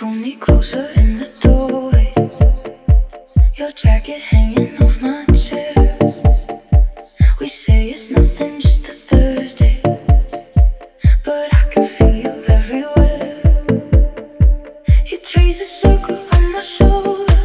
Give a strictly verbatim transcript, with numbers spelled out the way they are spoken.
pull me closer in the doorway. Your jacket hanging off my chair. We say it's nothing, just a Thursday, but I can feel you everywhere. You trace a circle on my shoulder.